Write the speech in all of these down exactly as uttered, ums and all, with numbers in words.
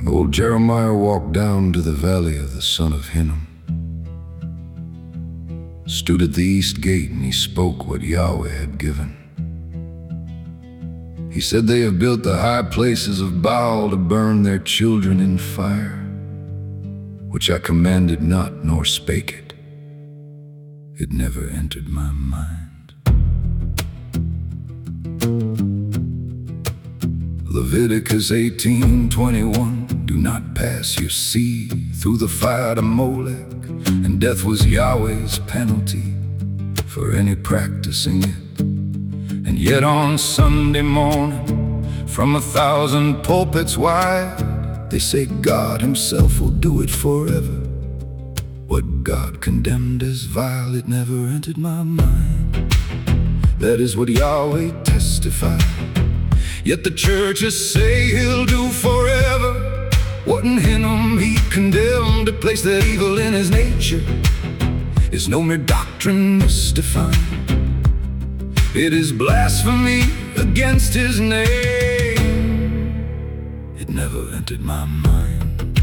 Old Jeremiah walked down to the valley of the son of Hinnom, stood at the east gate, and he spoke what Yahweh had given. He said, "They have built the high places of Baal to burn their children in fire, which I commanded not, nor spake it. It never entered my mind." Leviticus eighteen twenty-one, "Do not pass your seed through the fire to Molech," and death was Yahweh's penalty for any practicing it. And yet on Sunday morning, from a thousand pulpits wide, they say God himself will do it forever. What God condemned as vile, it never entered my mind. That is what Yahweh testified. Yet the churches say he'll do forever what in Hinnom he condemned. To place that evil in his nature is no mere doctrine mystified. It is blasphemy against his name. It never entered my mind.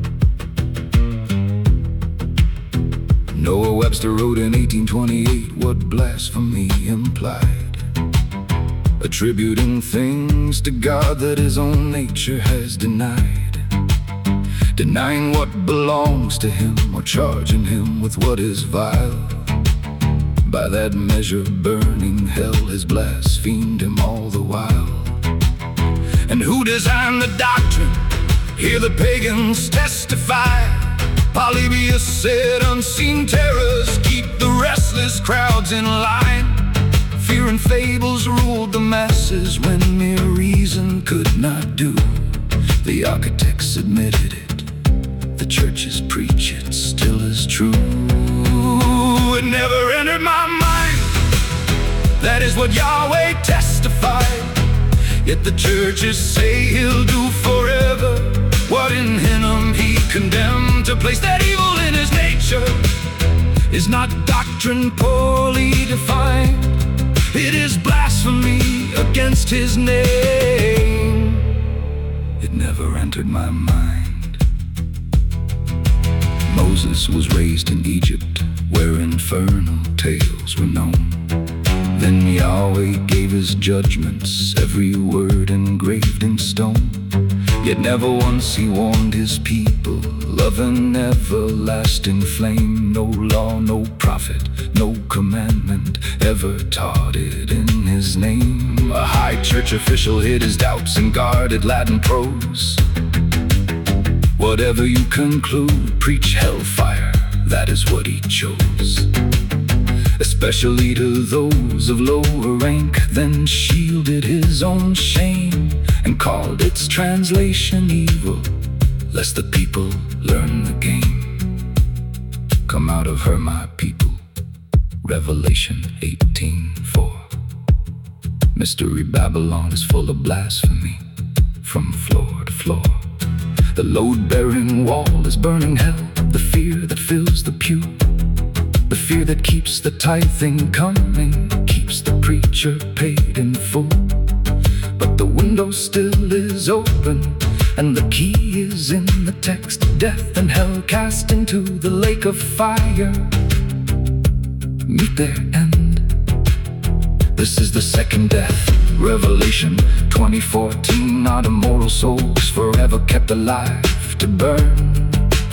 Noah Webster wrote in eighteen twenty-eight what blasphemy implied, attributing things to God that his own nature has denied, denying what belongs to him, or charging him with what is vile. By that measure burning hell has blasphemed him all the while. And who designed the doctrine? Hear the pagans testify. Polybius said, "Unseen terrors keep the restless crowds in line." Fear and fables ruled the masses when mere reason could not do. The architects admitted it, the churches preach it still is true. It never entered my mind. That is what Yahweh testified. Yet the churches say he'll do forever what in Hinnom he condemned. To place that evil in his nature is not doctrine poorly defined. It is blasphemy against his name. It never entered my mind. Moses was raised in Egypt, where infernal tales were known. Then Yahweh gave his judgments, every word engraved in stone. Yet never once he warned his people of an everlasting flame. No law, no prophet, no commandment ever taught it in his name. A high church official hid his doubts and guarded Latin prose. Whatever you conclude, preach hellfire, that is what he chose. Especially to those of lower rank, then shielded his own shame and called its translation evil, lest the people learn the game. Come out of her, my people. Revelation eighteen four. Mystery Babylon is full of blasphemy from floor to floor. The load-bearing wall is burning hell, the fear that fills the pew, the fear that keeps the tithing coming, keeps the preacher paid in full. But the window still is open, and the key is in the text. Death and hell cast into the lake of fire meet their end. This is the second death. Revelation twenty fourteen. Not immortal souls forever kept alive to burn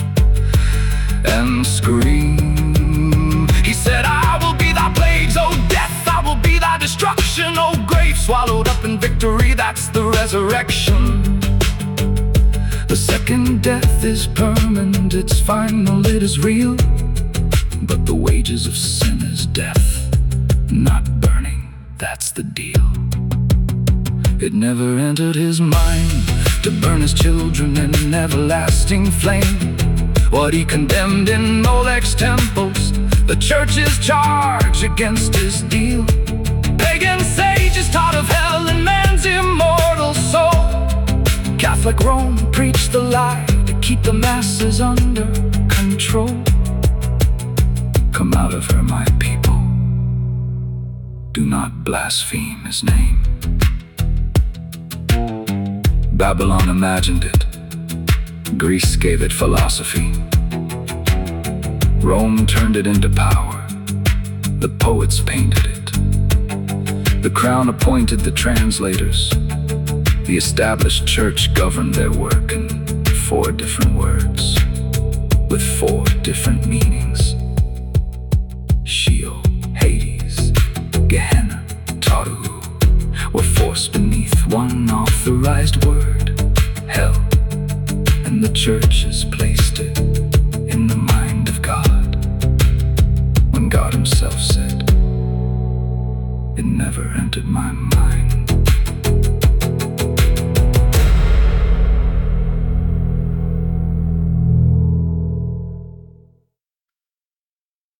and scream. He said, "I will be thy plagues, O death, I will be thy destruction, O grave, swallowed up in victory." That's the resurrection. The second death is permanent, it's final, it is real. But the wages of sin is death, not burning, that's the deal. It never entered his mind to burn his children in an everlasting flame. What he condemned in Molech's temples, the church's charge against his deal. Pagan sages taught of hell and man's immortal soul. Catholic Rome preached the lie to keep the masses under control. Come out of her, my people. Do not blaspheme his name. Babylon imagined it, Greece gave it philosophy. Rome turned it into power. The poets painted it. The crown appointed the translators. The established church governed their work in four different words, with four different meanings. Sheol, Hades, Gehenna, Taru were forced beneath one authorized word, hell, and the church has placed it in the mind of God, when God himself said, "It never entered my mind."